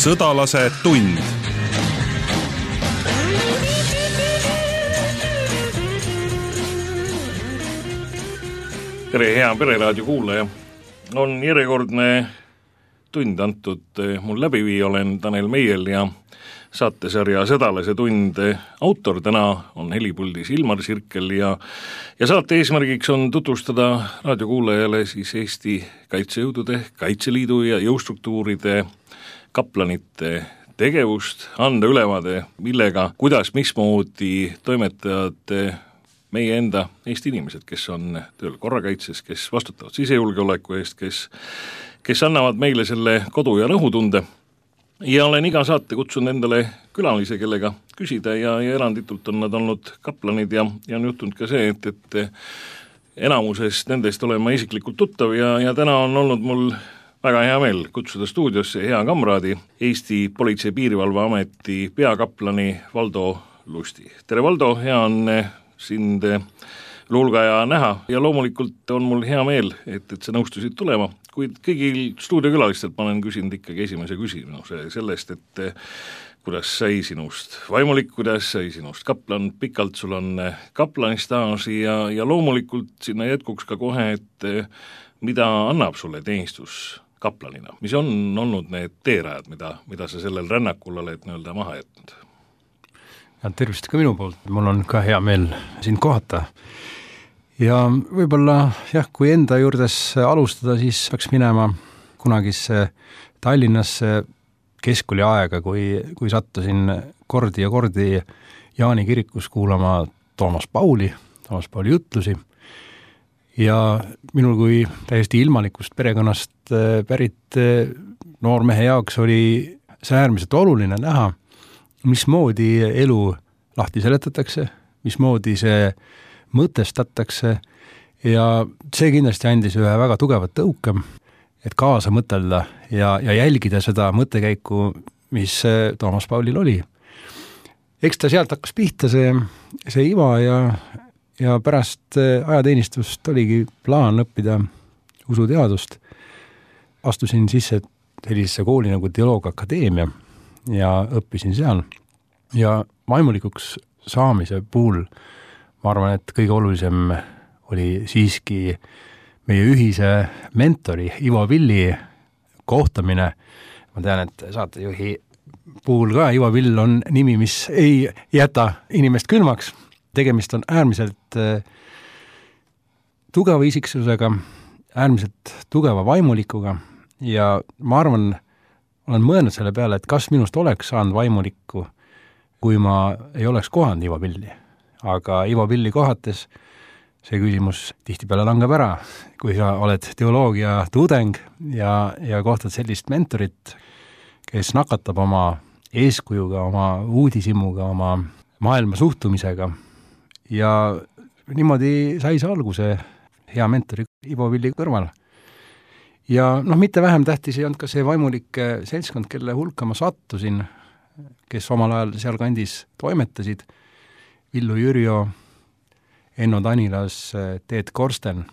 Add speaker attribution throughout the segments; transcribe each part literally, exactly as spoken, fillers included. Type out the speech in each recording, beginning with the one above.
Speaker 1: Sõdalase tund. Tere, hea Pereraadio kuulaja. On järjekordne tund antud mul läbiviija, olen Tanel Meiel ja saatesarja Sõdalase tund autor täna on helipuldis Ilmar Sirkel ja, ja saate eesmärgiks on tutvustada raadiokuulajale siis Eesti Kaitsejõudude, Kaitseliidu ja jõustruktuuride kaplanite tegevust, anda ülevaade, millega, kuidas, mismoodi toimetavad meie enda Eesti inimesed, kes on tööl korrakaitses, kes vastutavad sisejulgeoleku eest, kes, kes annavad meile selle kodu- ja rõhutunde. Ja olen iga saate kutsunud endale külalise, kellega küsida ja, ja eranditult on nad olnud kaplanid ja, ja on juhtunud ka see, et, et enamusest nendest olen ma isiklikult tuttav ja, ja täna on olnud mul väga hea meel kutsuda stuudiosse hea kamraadi, Eesti Politsei- ja Piirivalveameti peakaplani Valdo Lusti. Tere Valdo, hea on sind luulga ja näha ja loomulikult on mul hea meel, et, et sa nõustusid tulema, kuid kõigil stuudiokülalistelt ma olen küsinud ikkagi esimese küsimuse sellest, et kuidas sai sinust vaimulik, kuidas sai sinust kaplan, pikalt sul on kaplanistaaži ja, ja loomulikult sinna jätkuks ka kohe, et mida annab sulle teenistus kaplanina, mis on olnud need teerajad, mida, mida sa sellel rännakul oled nii-öelda maha jätnud?
Speaker 2: Ja tervist ka minu poolt, mul on ka hea meel sind kohata. Ja võib-olla jah, kui enda juurdes alustada, siis peaks minema kunagisse Tallinnasse keskkooli aega, kui, kui sattusin kordi ja kordi Jaani kirikus kuulama Toomas Pauli, Toomas Pauli jutlusi. Ja minul kui täiesti ilmalikust perekonnast pärit noormehe jaoks oli see äärmiselt oluline näha, mismoodi elu lahti seletatakse, mismoodi see mõtestatakse ja see kindlasti andis ühe väga tugevat tõuke, et kaasa mõtelda ja, ja jälgida seda mõttekäiku, mis Toomas Paulil oli. Eks ta sealt hakkas pihta see, see iva ja, ja pärast ajateenistust oligi plaan õppida usuteadust. Astusin sisse sellisesse kooli nagu Teoloogiaakadeemia ja õppisin seal. Ja vaimulikuks saamise puhul ma arvan, et kõige olulisem oli siiski meie ühise mentori Ivo Villi kohtamine. Ma tean, et saatejuhi puhul ka Ivo Vill on nimi, mis ei jäta inimest külmaks. Tegemist on äärmiselt tugeva isiksusega, äärmiselt tugeva vaimulikuga ja ma arvan, olen mõelnud selle peale, et kas minust oleks saanud vaimulikku, kui ma ei oleks kohanud Ivo Villi. Aga Ivo Villi kohates see küsimus tihtipeale langeb ära, kui sa oled teoloogia tudeng ja, ja kohtad sellist mentorit, kes nakatab oma eeskujuga, oma uudishimuga, oma maailma suhtumisega ja niimoodi sai see alguse hea mentori Ivo Villi kõrval. Ja noh, mitte vähem tähtis ei olnud ka see vaimulik seltskond, kelle hulka ma sattusin, kes omal ajal seal kandis toimetasid, Villu Jürjo, Enno Tanilas, Teet Korsten.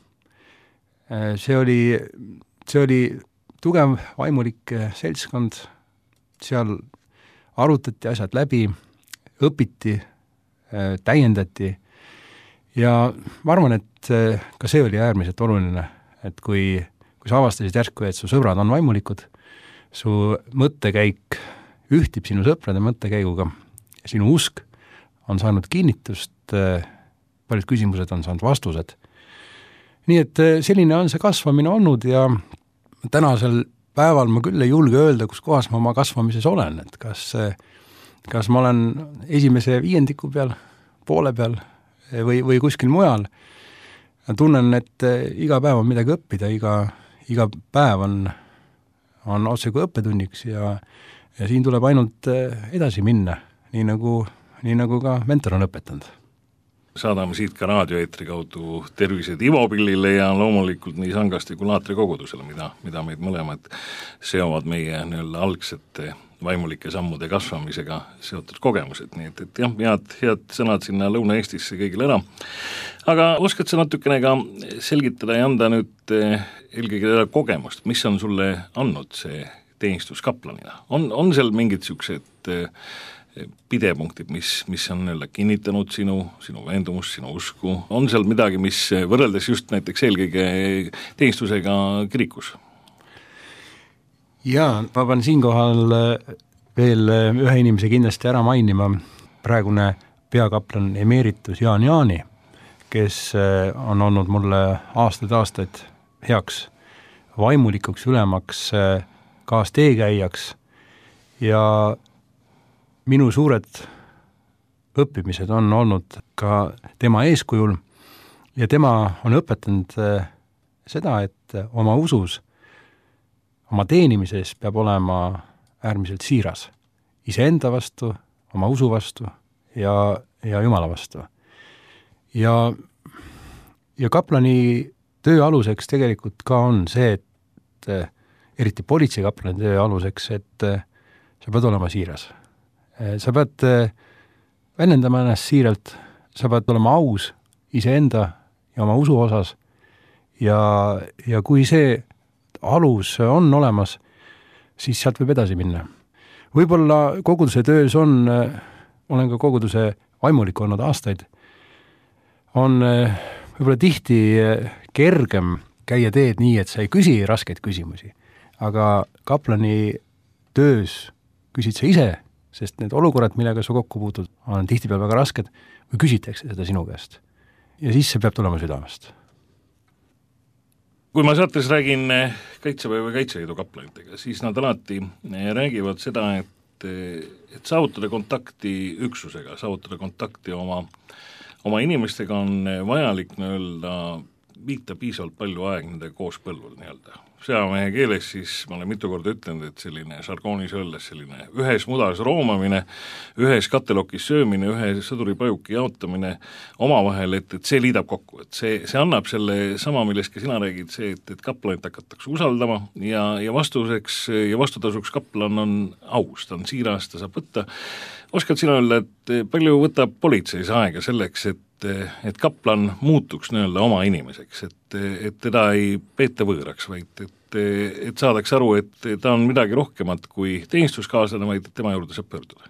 Speaker 2: See oli, see oli tugev vaimulik seltskond, seal arutati asjad läbi, õpiti, täiendati ja ma arvan, et ka see oli äärmiselt oluline, et kui kui sa avastasid järsku, et su sõbrad on vaimulikud, su mõttekäik ühtib sinu sõprade mõttekäiguga, sinu usk on saanud kinnitust, paljud küsimused on saanud vastused. Nii et selline on see kasvamine olnud ja tänasel päeval ma küll ei julge öelda, kus kohas ma oma kasvamises olen, et kas, kas ma olen esimese viiendiku peal, poole peal või, või kuskil mujal. Tunnen, et iga päev on midagi õppida, iga iga päev on, on otse kui õppetunniks ja, ja siin tuleb ainult edasi minna, nii nagu, nii nagu ka mentor on õpetanud.
Speaker 1: Saadame siit ka raadioeetri kaudu tervised Ivo Pillile ja loomulikult nii Sangasti kui Laatri kogudusele, mida, mida meid mõlemad seovad meie nii-öelda algsete vaimulike sammude kasvamisega seotud kogemused, nii et, et jah, head, head sõnad sinna Lõuna-Eestisse kõigile ära. Aga oskad sa natukene ka selgitada ja anda nüüd eelkõige kogemust, mis on sulle andnud see teenistuskaplanina? On, on seal mingid niisugused pidepunktid, mis, mis on jälle kinnitanud sinu, sinu veendumust, sinu usku? On seal midagi, mis võrreldes just näiteks eelkõige teenistusega kirikus?
Speaker 2: Jaa, ma pean siinkohal veel ühe inimese kindlasti ära mainima, praegune peakaplan emeritus Jaan Jaani, kes on olnud mulle aastaid-aastaid heaks vaimulikuks, ülemaks, kaasteekäijaks ja minu suured õppimised on olnud ka tema eeskujul ja tema on õpetanud seda, et oma usus, oma teenimises peab olema äärmiselt siiras iseenda vastu, oma usu vastu ja, ja Jumala vastu. Ja, ja kaplani töö aluseks tegelikult ka on see, et eriti politseikaplani töö aluseks, et sa pead olema siiras. Sa pead väljendama ennast siiralt, sa pead olema aus iseenda ja oma usu osas ja, ja kui see alus on olemas, siis sealt võib edasi minna. Võib-olla koguduse töös on, olen ka koguduse vaimulik olnud aastaid, on võib-olla tihti kergem käia teed nii, et sa ei küsi raskeid küsimusi, aga kaplani töös küsid sa ise, sest need olukorrad, millega sa kokku puutud, on tihtipeale väga rasked või küsitakse seda sinu käest. Ja siis see peab tulema südamest.
Speaker 1: Kui ma saates räägin Kaitseväe või Kaitseliidu kaplanitega, siis nad alati räägivad seda, et, et saavutada kontakti üksusega, saavutada kontakti oma, oma inimestega on vajalik nii-öelda viita piisavalt palju aeg nende koospõlvul nii-öelda. Sõjamehe keeles siis ma olen mitu korda ütlenud, et selline žargoonis öeldes selline ühes mudas roomamine, ühes kattelokis söömine, ühe sõduripajuki jaotamine omavahel, et, et see liidab kokku, et see, see annab selle sama, millest ka sina räägid, see, et, et kaplanit hakatakse usaldama ja, ja vastuseks ja vastutasuks kaplan on aus, ta on siiras, ta saab võtta. Oskad sina öelda, et palju võtab politseis aega selleks, et et kaplan muutuks nii-öelda oma inimeseks, et, et teda ei peeta võõraks, vaid et, et saadaks aru, et ta on midagi rohkemat kui teenistuskaaslane, vaid tema juurde saab pöörduda?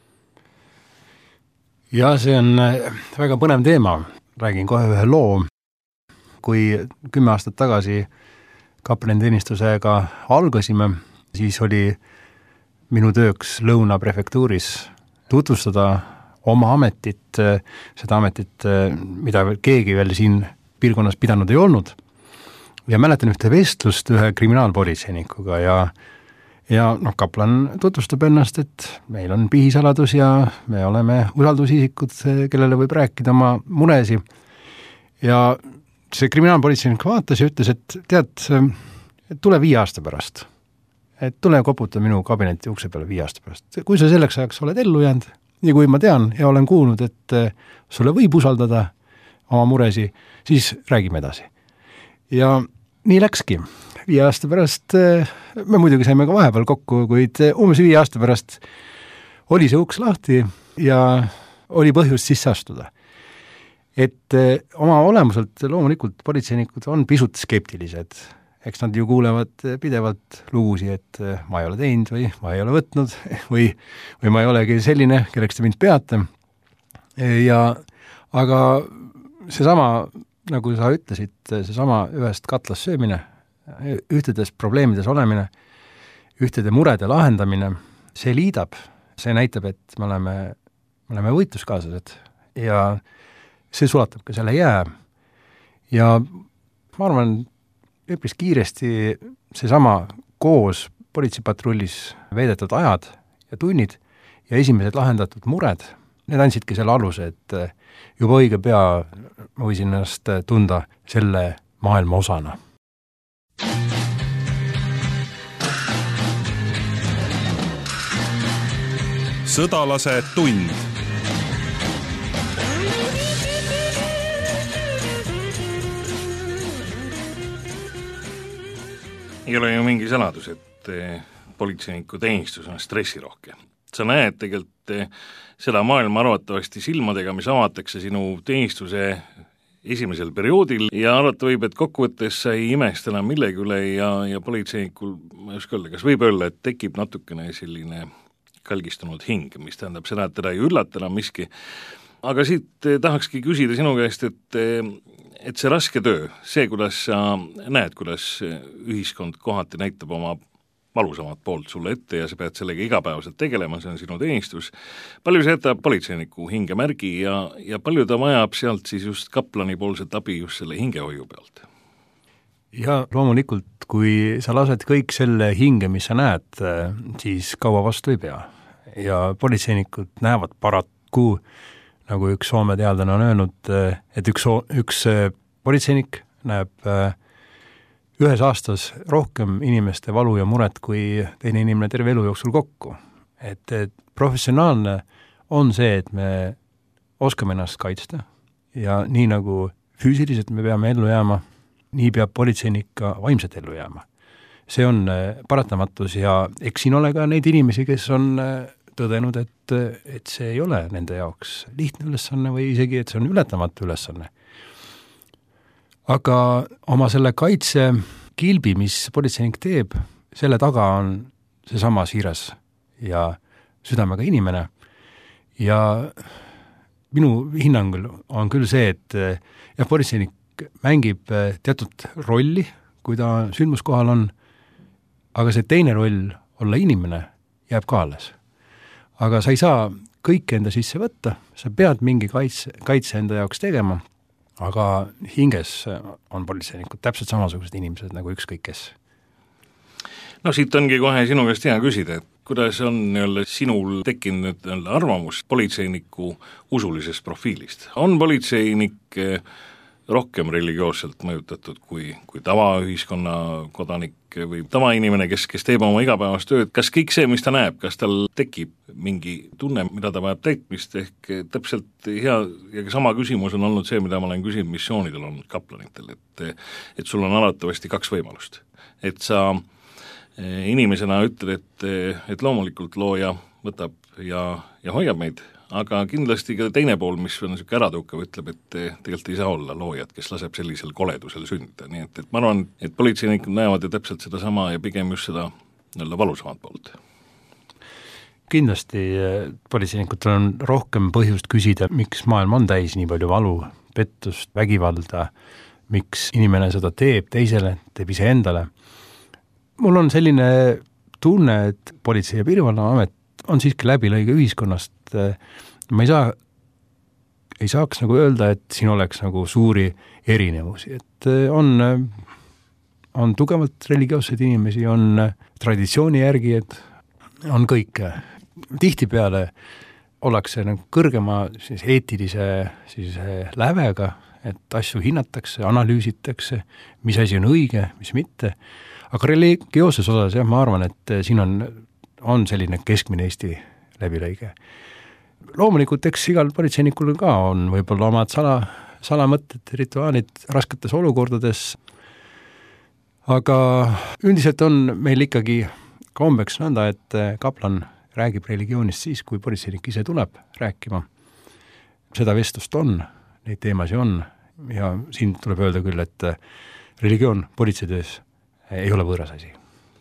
Speaker 2: Ja see on väga põnev teema. Räägin kohe ühe loo. Kui kümme aastat tagasi kaplaniteenistusega algasime, siis oli minu tööks Lõuna prefektuuris tutvustada oma ametit, seda ametit, mida keegi veel siin piirkonnas pidanud ei olnud. Ja mäletan ühte vestlust ühe kriminaalpolitseinikuga ja, ja noh, kaplan tutvustab ennast, et meil on pihisaladus ja me oleme usaldusisikud, kellele võib rääkida oma muresi. Ja see kriminaalpolitseinik vaatas ja ütles, et tead, et tule viie aasta pärast. Et tule koputa minu kabineti ukse peale viie aasta pärast. Kui sa selleks ajaks oled ellu jäänud, ja kui ma tean ja olen kuulnud, et sulle võib usaldada oma muresi, siis räägime edasi. Ja nii läkski. Viie aasta pärast, me muidugi saime ka vahepeal kokku, kuid umbes viie aasta pärast oli see uks lahti ja oli põhjust sisse astuda. Et oma olemuselt loomulikult politseinikud on pisut skeptilised. Eks nad ju kuulevad pidevalt lugusi, et ma ei ole teinud või ma ei ole võtnud või, või ma ei olegi selline, kelleks te mind peate. Ja, aga seesama, nagu sa ütlesid, seesama ühest katlas söömine, ühtedes probleemides olemine, ühtede murede lahendamine, see liidab, see näitab, et me oleme, me oleme võitluskaaslased ja see sulatab ka selle jää. Ja ma arvan, üpris kiiresti seesama koos politseipatrullis veedetud ajad ja tunnid ja esimesed lahendatud mured, need andsidki selle aluse, et juba õige pea ma võisin ennast tunda selle maailma osana.
Speaker 3: Sõdalase tund.
Speaker 1: Ei ole ju mingi saladus, et politseiniku teenistus on stressirohke. Sa näed tegelikult seda maailma arvatavasti silmadega, mis avatakse sinu teenistuse esimesel perioodil ja arvata võib, et kokkuvõttes sa ei imesta enam millegi üle ja, ja politseinikul, ma ei oska öelda, kas võib öelda, et tekib natukene selline kalgistunud hing, mis tähendab seda, et teda ei üllata enam miski. Aga siit tahakski küsida sinu käest, et, et see raske töö, see, kuidas sa näed, kuidas ühiskond kohati näitab oma valusamat poolt sulle ette ja sa pead sellega igapäevaselt tegelema, see on sinu teenistus. Palju see jätab politseiniku hingemärgi ja, ja palju ta vajab sealt siis just kaplani poolset abi just selle hingehoiu pealt?
Speaker 2: Ja loomulikult, kui sa lased kõik selle hinge, mis sa näed, siis kaua vastu ei pea. Ja politseinikud näevad paraku, nagu üks Soome teadlane on öelnud, et üks, üks politseinik näeb ühes aastas rohkem inimeste valu ja muret kui teine inimene terve elu jooksul kokku. Et, et professionaalne on see, et me oskame ennast kaitsta ja nii nagu füüsiliselt me peame ellu jääma, nii peab politseinik ka vaimselt ellu jääma. See on paratamatus ja eks siin ole ka neid inimesi, kes on tõdenud, et, et see ei ole nende jaoks lihtne ülesanne või isegi, et see on ületamatu ülesanne. Aga oma selle kaitse kilbi, mis politseinik teeb, selle taga on seesama siiras ja südamega inimene. Ja minu hinnangul on küll see, et ja politseinik mängib teatud rolli, kui ta sündmuskohal on, aga see teine roll, olla inimene, jääb ka alles. Aga sa ei saa kõike enda sisse võtta, sa pead mingi kaitse, kaitse enda jaoks tegema, aga hinges on politseinikud täpselt samasugused inimesed nagu ükskõik kes.
Speaker 1: No siit ongi kohe sinu käest hea küsida, et kuidas on jälle sinul tekkinud jälle arvamus politseiniku usulisest profiilist? On politseinik rohkem religioosselt mõjutatud kui, kui tavaühiskonna kodanik või tavainimene, kes, kes teeb oma igapäevast tööd, kas kõik see, mis ta näeb, kas tal tekib mingi tunne, mida ta vajab täitmist, ehk täpselt hea ja sama küsimus on olnud see, mida ma olen küsinud missioonidel olnud kaplanitel, et, et sul on alatavasti kaks võimalust. Et sa inimesena ütled, et, et loomulikult looja võtab ja, ja hoiab meid, aga kindlasti ka teine pool, mis on niisugune äratõukav, ütleb, et tegelikult ei saa olla loojad, kes laseb sellisel koledusel sündida, nii et, et ma arvan, et politseinikud näevad ju täpselt seda sama ja pigem just seda nii-öelda valusamat poolt.
Speaker 2: Kindlasti politseinikud on rohkem põhjust küsida, miks maailm on täis nii palju valu, pettust, vägivalda, miks inimene seda teeb teisele, teeb ise endale. Mul on selline tunne, et politsei- ja piirivalveamet on siiski läbilõige ühiskonnast. Ma ei saa, ei saaks nagu öelda, et siin oleks nagu suuri erinevusi, et on, on tugevalt religioosseid inimesi, on traditsiooni järgijad, on kõik. Tihtipeale ollakse nagu kõrgema siis eetilise siis lävega, et asju hinnatakse, analüüsitakse, mis asi on õige, mis mitte. Aga religioosses osas, jah, ma arvan, et siin on, on selline keskmine Eesti läbilõige. Loomulikult, eks igal politseinikul ka on võib-olla omad sala, salamõtted, rituaalid rasketes olukordades, aga üldiselt on meil ikkagi kombeks nõnda, et kaplan räägib religioonist siis, kui politseinik ise tuleb rääkima. Seda vestlust on, neid teemasid on ja siin tuleb öelda küll, et religioon politseitöös ei ole võõras asi.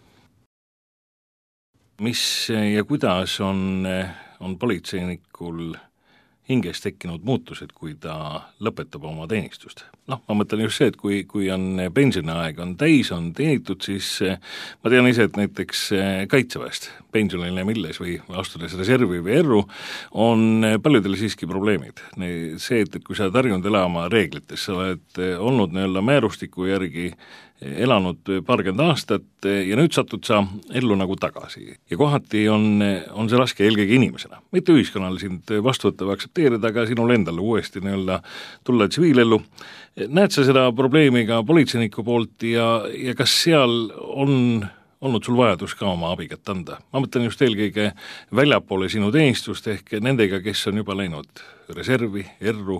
Speaker 1: Mis ja kuidas on, on politseinikul hinges tekkinud muutused, kui ta lõpetab oma teenistust? Noh, ma mõtlen just see, et kui, kui on pensioniaeg on täis, on teenitud, siis ma tean ise, et näiteks kaitseväest pensionile milles või astudes reservi või erru on paljudel siiski probleemid. See, et, et kui sa oled harjunud elama reeglites, sa oled olnud nii-öelda määrustiku järgi elanud paarkümmend aastat ja nüüd satud sa ellu nagu tagasi. Ja kohati on, on see raske eelkõige inimesena. Mitte ühiskonnal sind vastu võtta või aktsepteerida, aga sinul endal uuesti nii-öelda tulla tsiviilellu. Näed sa seda probleemi ka politseiniku poolt ja, ja kas seal on olnud sul vajadus ka oma abigat anda? Ma mõtlen just eelkõige väljapoole sinu teenistust ehk nendega, kes on juba läinud reservi, erru.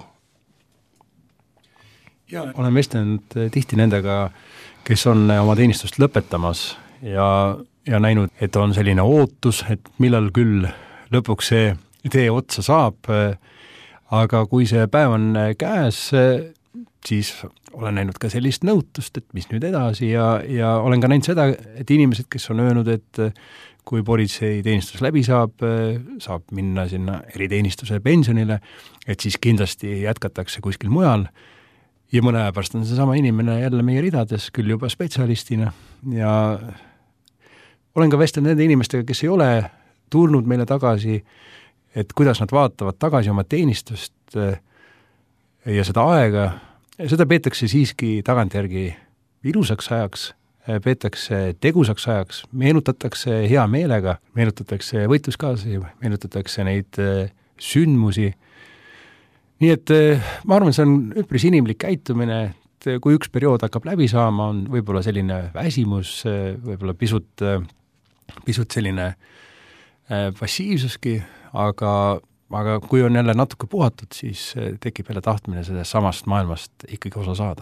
Speaker 2: Ja olen vestlenud tihti nendega, kes on oma teenistust lõpetamas ja, ja näinud, et on selline ootus, et millal küll lõpuks see tee otsa saab, aga kui see päev on käes, siis olen näinud ka sellist nõutust, et mis nüüd edasi ja, ja olen ka näinud seda, et inimesed, kes on öelnud, et kui politseiteenistus läbi saab, saab minna sinna eriteenistuse pensionile, et siis kindlasti jätkatakse kuskil mujal ja mõne aja pärast on seesama inimene jälle meie ridades, küll juba spetsialistina ja olen ka vestelnud nende inimestega, kes ei ole tulnud meile tagasi, et kuidas nad vaatavad tagasi oma teenistust ja seda aega, seda peetakse siiski tagantjärgi ilusaks ajaks, peetakse tegusaks ajaks, meenutatakse hea meelega, meenutatakse võitluskaaslasi, meenutatakse neid sündmusi. Nii et ma arvan, see on üpris inimlik käitumine, et kui üks periood hakkab läbi saama, on võib-olla selline väsimus, võib-olla pisut, pisut selline passiivsuski, aga aga kui on jälle natuke puhatud, siis tekib jälle tahtmine sellest samast maailmast ikkagi osa saada.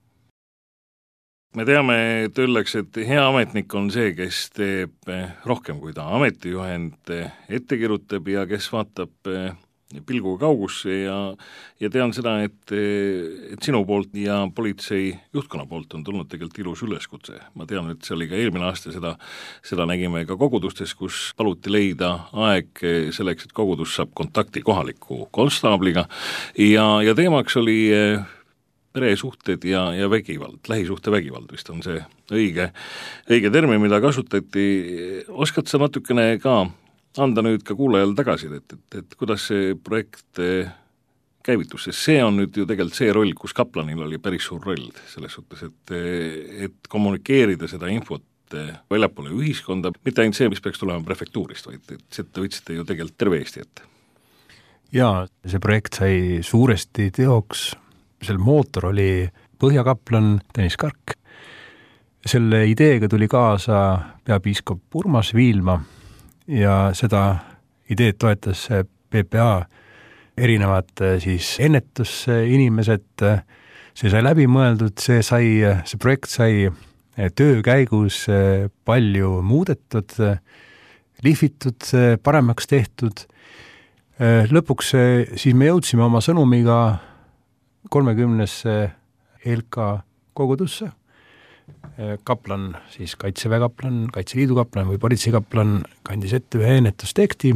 Speaker 1: Me teame, et öeldakse, et hea ametnik on see, kes teeb rohkem, kui ta ametijuhend ette kirjutab ja kes vaatab pilguga kaugusse ja, ja tean seda, et, et sinu poolt ja politsei juhtkonna poolt on tulnud tegelikult ilus üleskutse. Ma tean, et see oli ka eelmine aasta, seda, seda nägime ka kogudustes, kus paluti leida aeg selleks, et kogudus saab kontakti kohaliku konstaabliga ja, ja teemaks oli peresuhted ja, ja vägivald, lähisuhte vägivald vist on see õige, õige termin, mida kasutati. Oskad sa natukene ka anda nüüd ka kuulajal tagasi, et, et, et kuidas see projekt käivitus, sest see on nüüd ju tegelikult see roll, kus kaplanil oli päris suur roll selles suhtes, et, et kommunikeerida seda infot väljapoole ühiskonda, mitte ainult see, mis peaks tulema prefektuurist, vaid et seda võtsite ju tegelikult terve Eesti ette.
Speaker 2: Jaa, see projekt sai suuresti teoks, selle mootor oli põhjakaplan Tõnis Kark. Selle ideega tuli kaasa peapiiskop Urmas Viilma ja seda ideed toetas P P A erinevad siis ennetusinimesed, see sai läbi mõeldud, see sai, see projekt sai töö käigus palju muudetud, lihvitud, paremaks tehtud. Lõpuks siis me jõudsime oma sõnumiga kolmekümnesse L K kogudusse. Kaplan, siis Kaitseväe kaplan, Kaitseliidu kaplan või politseikaplan kandis ette ühe ennetusteksti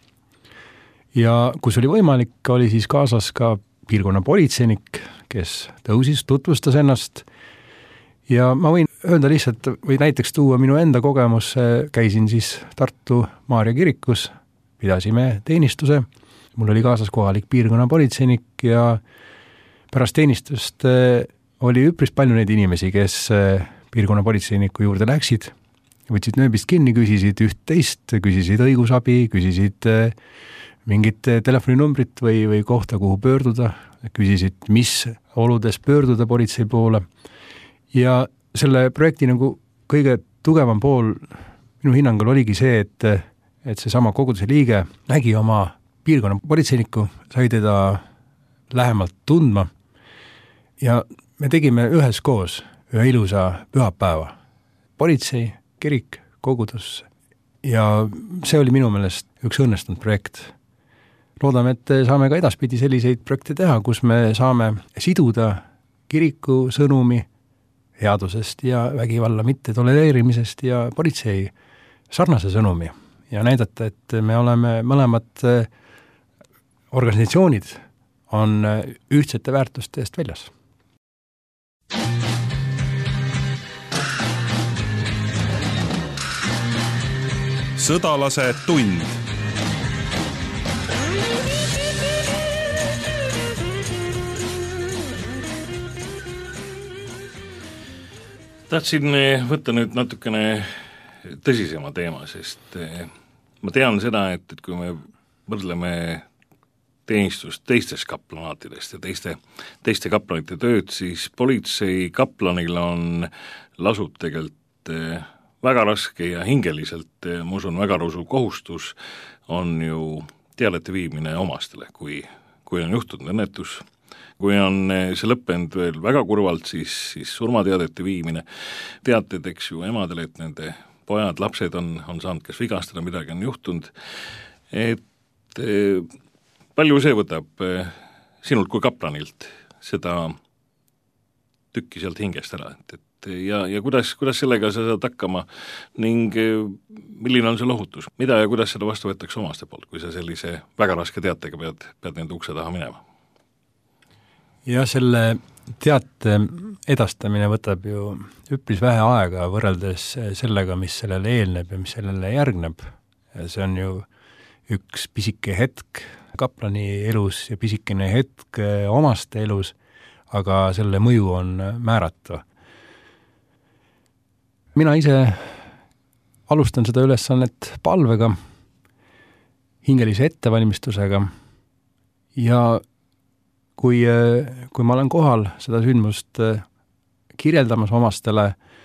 Speaker 2: ja kus oli võimalik, oli siis kaasas ka piirkonna politseinik, kes tõusis, tutvustas ennast ja ma võin öelda lihtsalt või näiteks tuua minu enda kogemus, käisin siis Tartu Maarja kirikus, pidasime teenistuse, mul oli kaasas kohalik piirkonna politseinik ja pärast teenistust oli üpris palju neid inimesi, kes piirkonna politseiniku juurde läksid, võtsid nööbist kinni, küsisid üht-teist, küsisid õigusabi, küsisid mingit telefoninumbrit või, või kohta, kuhu pöörduda, küsisid, mis oludes pöörduda politsei poole. Ja selle projekti nagu kõige tugevam pool minu hinnangul oligi see, et, et see sama koguduse liige nägi oma piirkonna politseiniku, sai teda lähemalt tundma ja me tegime üheskoos ühe ilusa pühapäeva. Politsei, kirik, kogudus ja see oli minu meelest üks õnnestunud projekt. Loodame, et saame ka edaspidi selliseid projekte teha, kus me saame siduda kiriku sõnumi headusest ja vägivalla mitte tolereerimisest ja politsei sarnase sõnumi ja näidata, et me oleme mõlemad organisatsioonid on ühtsete väärtuste eest väljas.
Speaker 3: Sõdalase tund.
Speaker 1: Tahtsin võtta nüüd natukene tõsisema teema, sest ma tean seda, et, et kui me võrdleme teenistust teistest kaplanaatidest ja teiste, teiste kaplanite tööd, siis politsei kaplanil on lasub tegelikult väga raske ja hingeliselt, ma usun, väga rusu kohustus on ju teadete viimine omastele, kui, kui on juhtunud õnnetus. Kui on see lõppenud veel väga kurvalt, siis, siis surmateadete viimine. Teated, eks ju, emadele, et nende pojad, lapsed on, on saanud kas vigastada, midagi on juhtunud. Et palju see võtab sinult kui kaplanilt seda tükki sealt hingest ära, et, et ja, ja kuidas, kuidas sellega sa saad hakkama ning milline on see lohutus, mida ja kuidas seda vastu võetakse omaste poolt, kui sa sellise väga raske teatega pead, pead nende ukse taha minema?
Speaker 2: Ja selle teate edastamine võtab ju üpris vähe aega võrreldes sellega, mis sellele eelneb ja mis sellele järgneb. Ja see on ju üks pisike hetk kaplani elus ja pisikene hetk omaste elus, aga selle mõju on määratu. Mina ise alustan seda ülesannet palvega, hingelise ettevalmistusega ja kui, kui ma olen kohal seda sündmust kirjeldamas omastele,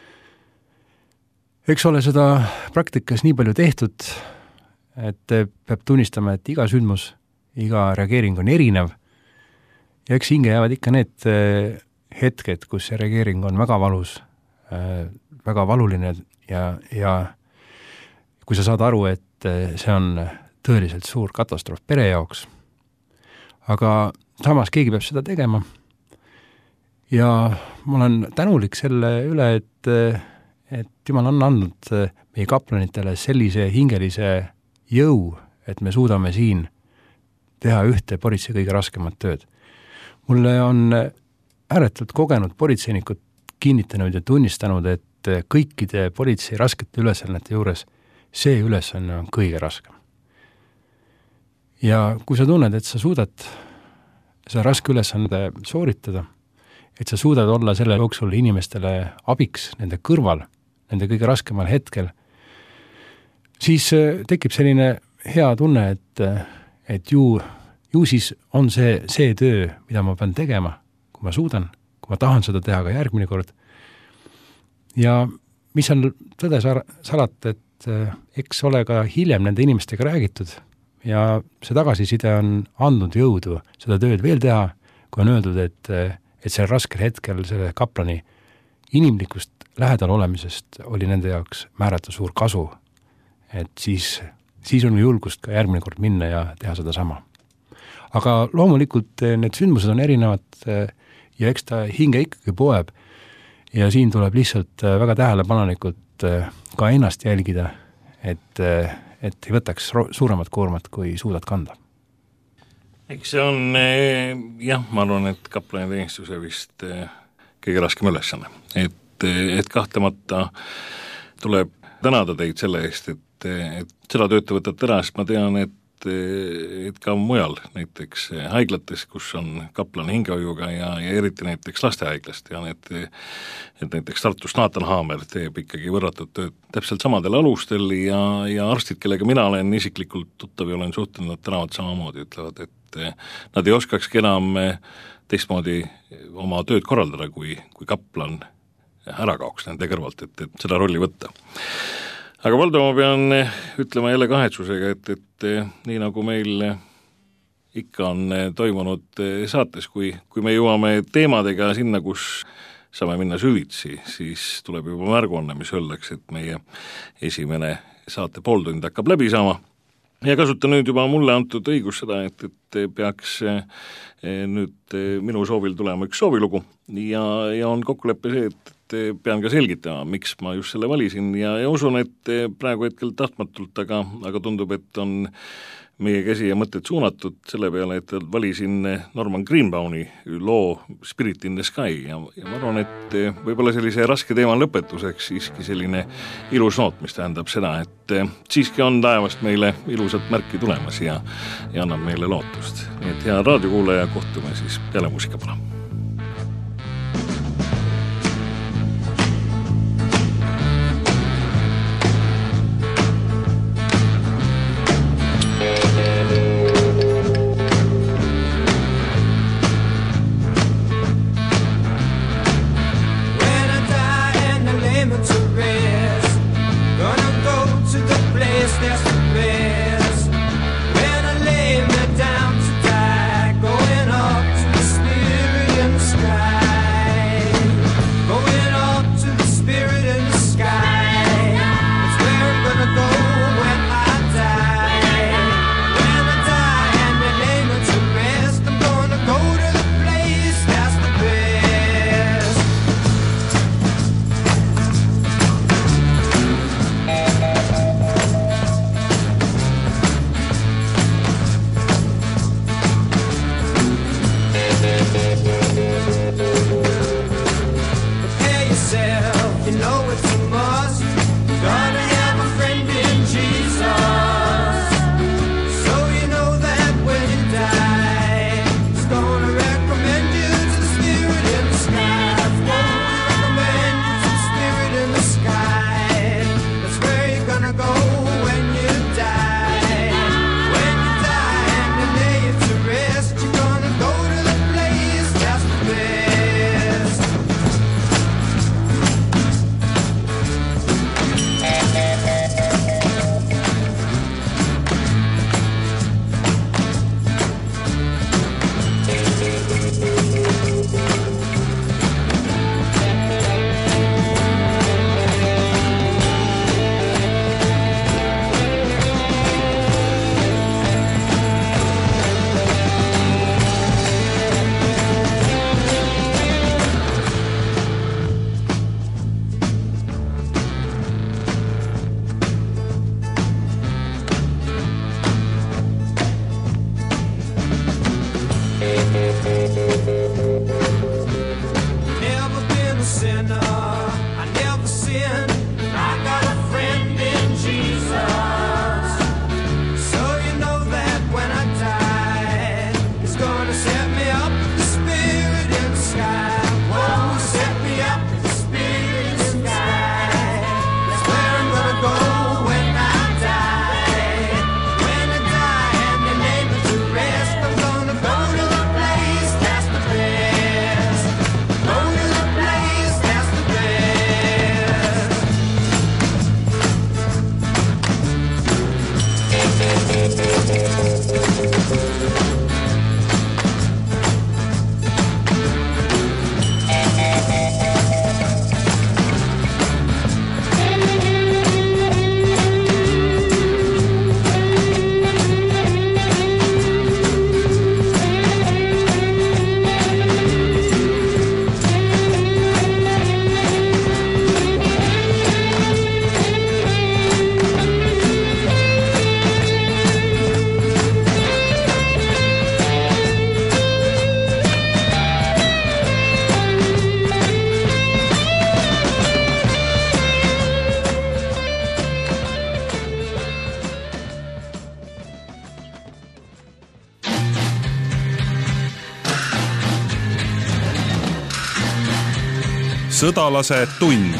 Speaker 2: eks ole seda praktikas nii palju tehtud, et peab tunnistama, et iga sündmus, iga reageering on erinev ja eks hinge jäävad ikka need hetked, kus see reageering on väga valus, väga valuline ja, ja kui sa saad aru, et see on tõeliselt suur katastroof pere jaoks, aga samas keegi peab seda tegema ja ma olen tänulik selle üle, et, et Jumal on andnud meie kaplanitele sellise hingelise jõu, et me suudame siin teha ühte politsei kõige raskemat tööd. Mulle on ääretult kogenud politseinikud kinnitanud ja tunnistanud, et kõikide politsei raskete ülesannete juures see ülesanne on kõige raskem. Ja kui sa tunned, et sa suudad seda raske ülesande sooritada, et sa suudad olla selle jooksul inimestele abiks nende kõrval, nende kõige raskemal hetkel, siis tekib selline hea tunne, et, et ju, ju siis on see, see töö, mida ma pean tegema, kui ma suudan, kui ma tahan seda teha ka järgmine kord. Ja mis on tõde salata, et eks ole ka hiljem nende inimestega räägitud ja see tagasiside on andnud jõudu seda tööd veel teha, kui on öeldud, et, et see raskel hetkel selle kaplani inimlikust lähedal olemisest oli nende jaoks määrata suur kasu. Et siis, siis on julgust ka järgmine kord minna ja teha seda sama. Aga loomulikult need sündmused on erinevad ja eks ta hinge ikkagi poeb ja siin tuleb lihtsalt väga tähelepanelikult ka ennast jälgida, et, et ei võtaks suuremat koormat, kui suudad kanda.
Speaker 1: Eks see on, jah, ma arvan, et kaplani teenistuse vist kõige raskem ülesanne. Et, et kahtlemata tuleb tänada teid selle eest, et, et seda tööd võtad ära, sest ma tean, et et ka mujal, näiteks haiglates, kus on kaplan hingehoiuga ja, ja eriti näiteks lastehaiglast ja need, et näiteks Tartus Naatan Haamer teeb ikkagi võrratud tööd täpselt samadel alustel ja, ja arstid, kellega mina olen isiklikult tuttav ja olen suhtunud, nad tänavad samamoodi, ütlevad, et nad ei oskakski enam teistmoodi oma tööd korraldada, kui, kui kaplan ära kaoks nende kõrvalt, et, et seda rolli võtta. Aga Valdo, ma pean ütlema jälle kahetsusega, et, et nii nagu meil ikka on toimunud saates, kui, kui me jõuame teemadega sinna, kus saame minna süvitsi, siis tuleb juba märguanne, mis öeldakse, et meie esimene saate pooltund hakkab läbi saama. Ja kasutan nüüd juba mulle antud õigus seda, et, et peaks nüüd minu soovil tulema üks soovilugu ja, ja on kokkulepe see, et pean ka selgitama, miks ma just selle valisin ja, ja usun, et praegu hetkel tahtmatult, aga, aga tundub, et on meie käsi ja mõtted suunatud selle peale, et valisin Norman Greenbaumi loo Spirit in the Sky ja, ja ma arvan, et võib-olla sellise raske teema lõpetuseks siiski selline ilus noot, mis tähendab seda, et siiski on taevast meile ilusat märki tulemas ja, ja annab meile lootust. Nii et hea raadiokuulaja, kohtume siis peale muusikapala.
Speaker 4: When I lay me down to die, going up to the spirit
Speaker 3: Sõdalase tund.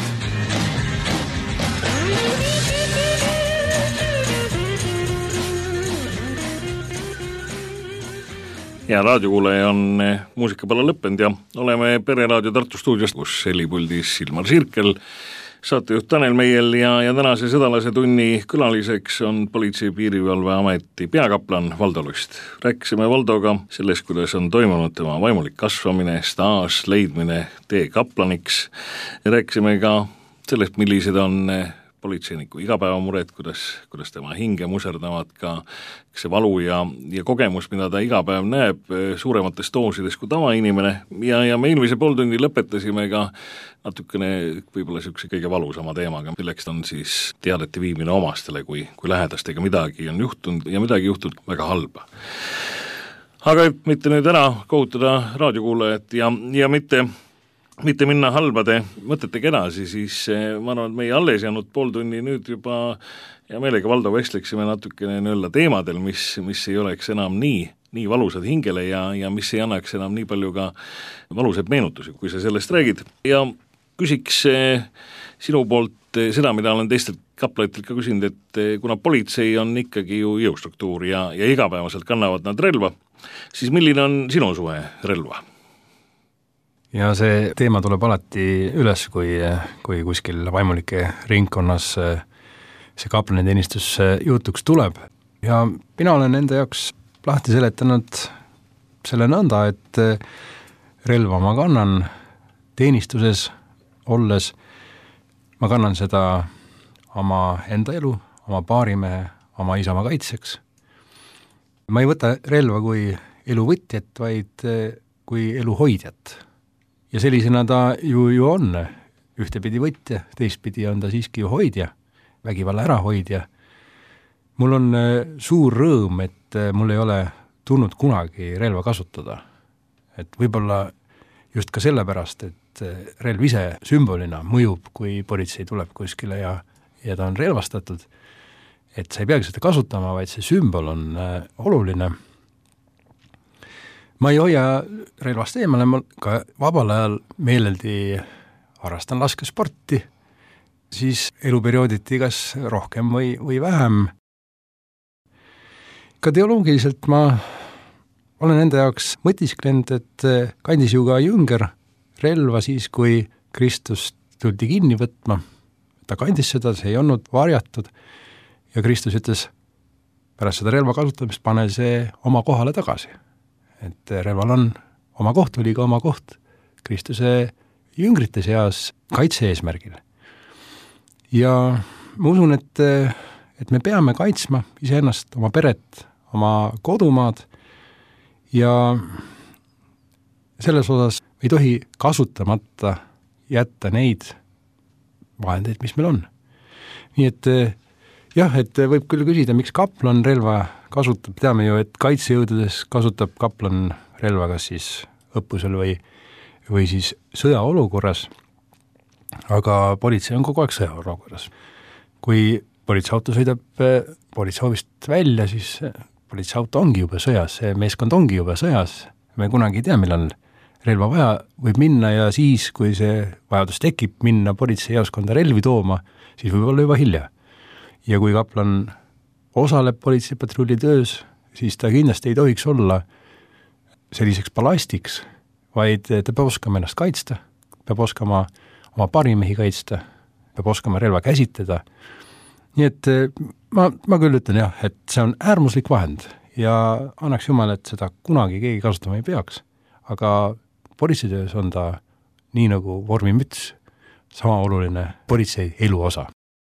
Speaker 1: Ja raadiokuulaja on muusikapala lõppenud ja oleme Pereraadio Tartu stuudios, kus helipuldis Ilmar Sirkel, saatejuht Tanel Meiel ja, ja tänase Sõdalase tunni külaliseks on Politsei- ja Piirivalveameti peakaplan Valdo Lust. Rääkisime Valdoga sellest, kuidas on toimunud tema vaimulik kasvamine, staaž, leidmine tee kaplaniks. Rääkisime ka sellest, millised on politseiniku igapäevamured, kuidas, kuidas tema hinge muserdavad ka see valu ja, ja kogemus, mida ta iga päev näeb suuremates doosides kui tavainimene ja, ja me eelmise pooltundi lõpetasime ka natukene võib-olla niisuguse kõige valusama teemaga, milleks on siis teadete viimine omastele, kui, kui lähedastega midagi on juhtunud ja midagi juhtunud väga halba. Aga et mitte nüüd ära kohutada raadiokuulajat ja, ja mitte mitte minna halbade mõtetega edasi, siis ma arvan, et meie alles jäänud pool tunni nüüd juba ja meelega Valdo vestleksime natukene nii-öelda teemadel, mis, mis ei oleks enam nii, nii valusad hingele ja, ja mis ei annaks enam nii palju ka valusaid meenutusi, kui sa sellest räägid. Ja küsiks sinu poolt seda, mida olen teistelt kaplanitelt ka küsinud, et kuna politsei on ikkagi ju jõustruktuur ja, ja igapäevaselt kannavad nad relva, siis milline on sinu suhe relva?
Speaker 2: Ja see teema tuleb alati üles, kui, kui kuskil vaimulike ringkonnas see kaplaniteenistus jutuks tuleb. Ja mina olen enda jaoks lahti seletanud selle nõnda, et relva ma kannan teenistuses olles, ma kannan seda oma enda elu, oma paarimehe, oma isamaa kaitseks. Ma ei võta relva kui elu võtjat, vaid kui elu hoidjat. Ja sellisena ta ju, ju on ühtepidi võtja, teistpidi on ta siiski ju hoidja, vägivalla ärahoidja. Mul on suur rõõm, et mul ei ole tulnud kunagi relva kasutada. Et võib-olla just ka sellepärast, et relv ise sümbolina mõjub, kui politsei tuleb kuskile ja, ja ta on relvastatud. Et sa ei peagi seda kasutama, vaid see sümbol on oluline. Ma ei hoia relvast eemale, ma ka vabal ajal meeleldi harrastan laskesporti, siis eluperiooditi kas rohkem või, või vähem. Ka teoloogiliselt ma olen enda jaoks mõtisklenud, et kandis ju ka jünger relva siis, kui Kristus tuldi kinni võtma. Ta kandis seda, see ei olnud varjatud ja Kristus ütles pärast seda relva kasutamist, pane see oma kohale tagasi. Et relval on oma koht, oli ka oma koht Kristuse jüngrite seas kaitse eesmärgil. Ja ma usun, et, et me peame kaitsma iseennast, oma peret, oma kodumaad ja selles osas ei tohi kasutamata jätta neid vahendeid, mis meil on. Nii et jah, et võib küll küsida, miks kaplan relva kasutab, teame ju, et kaitsejõududes kasutab kaplan relva kas siis õppusel või, või siis sõjaolukorras, aga politsei on kogu aeg sõjaolukorras. Kui politseiauto sõidab politseihoovilt välja, siis politseiauto ongi juba sõjas, see meeskond ongi juba sõjas, me kunagi ei tea, millal relva vaja võib minna ja siis, kui see vajadus tekib minna politseijaoskonda relvi tooma, siis võib olla juba hilja. Ja kui kaplan osaleb politseipatrulli töös, siis ta kindlasti ei tohiks olla selliseks ballastiks, vaid ta peab oskama ennast kaitsta, peab oskama oma parimehi kaitsta, peab oskama relva käsitleda. Nii et ma, ma küll ütlen jah, et see on äärmuslik vahend ja annaks jumal, et seda kunagi keegi kasutama ei peaks. Aga politseitöös on ta nii nagu vormimüts, sama oluline politsei elu osa.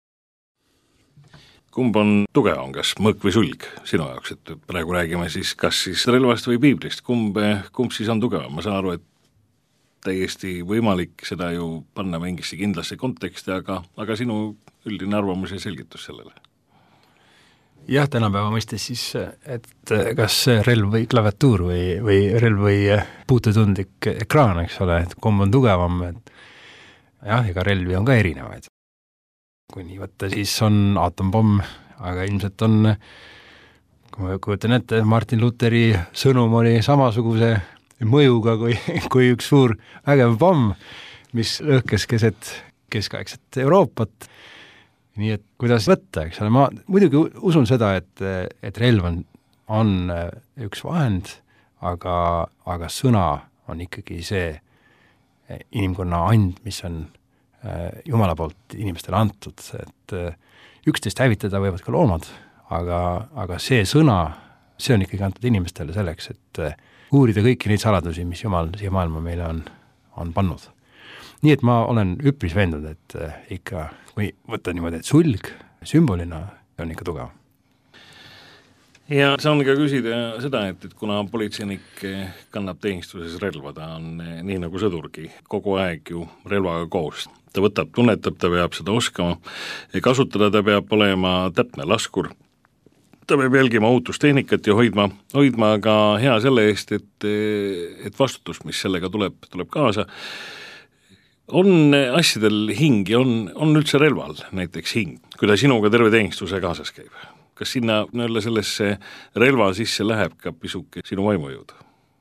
Speaker 1: Kumb on tugevam, kas mõõk või sulg sinu jaoks, et praegu räägime siis kas siis relvast või piiblist, kumb, kumb siis on tugevam? Ma saan aru, et täiesti võimalik seda ju panna mingisse kindlasse konteksti, aga, aga sinu üldine arvamus ja selgitus sellele?
Speaker 2: Jah, tänapäeva mõistes siis, et kas relv või klaviatuur või, või relv või puututundlik ekraan, eks ole, et kumb on tugevam, et jah, ega relvi on ka erinevaid. Kui nii võtta, siis on aatompomm, aga ilmselt on, kui ma kujutan ette, Martin Lutheri sõnum oli samasuguse mõjuga kui, kui üks suur vägev pomm, mis lõhkes keset keskaegset Euroopat. Nii et kuidas võtta, eks ole, ma muidugi usun seda, et, et relv on, on üks vahend, aga, aga sõna on ikkagi see inimkonna and, mis on Jumala poolt inimestele antud, et üksteist hävitada võivad ka loomad, aga, aga see sõna, see on ikkagi antud inimestele selleks, et uurida kõiki neid saladusi, mis Jumal siia maailma meile on, on pannud. Nii et ma olen üpris veendunud, et ikka, kui võtta niimoodi, et sulg sümbolina on ikka tugev.
Speaker 1: Ja saan ka küsida seda, et, et kuna politseinik kannab teenistuses relva, ta on nii nagu sõdurgi kogu aeg ju relvaga koos. Ta võtab, tunnetab, ta peab seda oskama kasutada, ta peab olema täpne laskur, ta peab jälgima ohutustehnikat ja hoidma, hoidma ka hea selle eest, et, et vastutus, mis sellega tuleb, tuleb kaasa. On asjadel hing ja on, on üldse relval näiteks hing, kui ta sinuga terve teenistuse kaasas käib. Kas sinna nõlle sellesse relva sisse läheb ka pisuke sinu vaimujõud?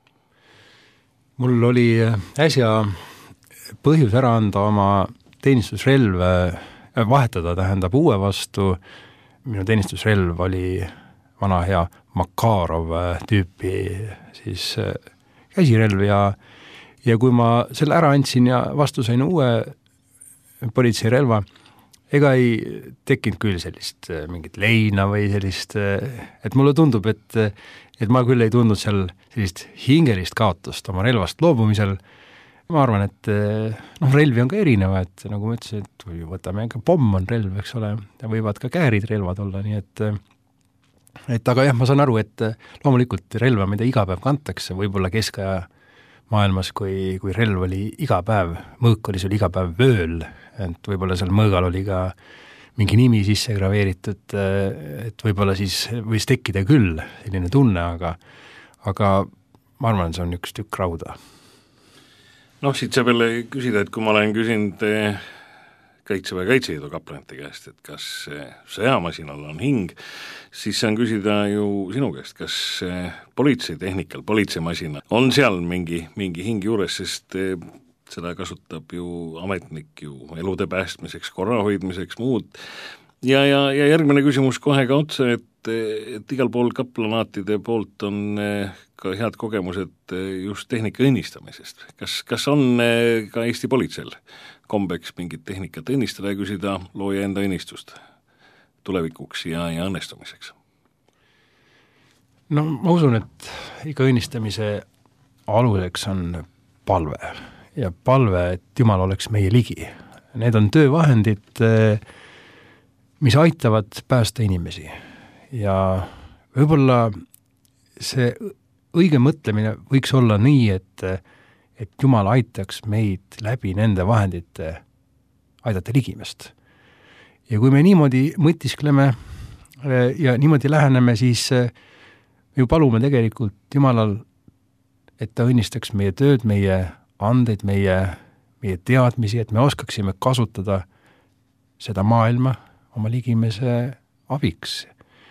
Speaker 2: Mul oli äsja põhjus ära anda oma teenistusrelv, vahetada tähendab uue vastu. Minu teenistusrelv oli vana hea Makarov tüüpi siis käsirelv ja, ja kui ma selle ära andsin ja vastu sain uue politseirelva, ega ei tekkinud küll sellist mingit leina või sellist, et mulle tundub, et, et ma küll ei tundnud seal sellist hingelist kaotust oma relvast loobumisel. Ma arvan, et noh, relvi on ka erineva, et nagu ma ütlesin, et või võtame ka pomm on relv, eks ole, ja võivad ka käärid relvad olla, nii et et aga jah, ma saan aru, et loomulikult relva, mida iga päev kantakse, võib-olla keskaja maailmas, kui, kui relv oli iga päev, mõõk oli sul iga päev vööl, et võib-olla seal mõõgal oli ka mingi nimi sisse graveeritud, et võib-olla siis võis tekkida küll selline tunne, aga, aga ma arvan, see on üks tükk rauda.
Speaker 1: Noh, siit saab jälle küsida, et kui ma olen küsinud Kaitseväe Kaitseliidu kaplanite käest, et kas sõjamasinal on hing, siis saan küsida ju sinu käest, kas politseitehnikal, politseimasina on seal mingi, mingi hing juures, sest seda kasutab ju ametnik ju elude päästmiseks, korra hoidmiseks, muud. Ja, ja, ja järgmine küsimus kohe ka otsa, et, et igal pool kaplanaatide poolt on ka head kogemused just tehnika õnnistamisest. Kas, kas on ka Eesti politseil kombeks mingit tehnikat õnnistada ja küsida looja enda õnnistust tulevikuks ja, ja õnnestumiseks?
Speaker 2: No ma usun, et iga õnnistamise aluseks on palve ja palve, et Jumal oleks meie ligi. Need on töövahendid, mis aitavad päästa inimesi ja võib-olla see õige mõtlemine võiks olla nii, et, et Jumal aitaks meid läbi nende vahendite aidata ligimest. Ja kui me niimoodi mõtiskleme ja niimoodi läheneme, siis me ju palume tegelikult Jumalal, et ta õnnistaks meie tööd, meie andeid, meie, meie teadmisi, et me oskaksime kasutada seda maailma oma ligimese abiks.